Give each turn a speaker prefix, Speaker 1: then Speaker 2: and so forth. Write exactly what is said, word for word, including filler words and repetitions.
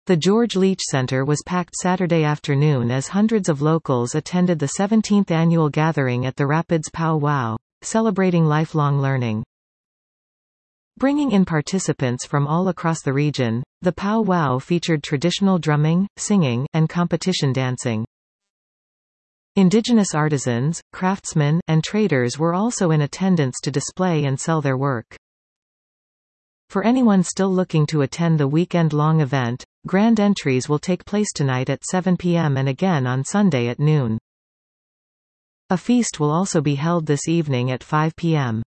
Speaker 1: The George Leach Center was packed Saturday afternoon as hundreds of locals attended the seventeenth annual gathering at the Rapids Pow Wow, celebrating lifelong learning. Bringing in participants from all across the region, the Pow Wow featured traditional drumming, singing, and competition dancing. Indigenous artisans, craftsmen, and traders were also in attendance to display and sell their work. For anyone still looking to attend the weekend-long event, grand entries will take place tonight at seven p m and again on Sunday at noon. A feast will also be held this evening at five p m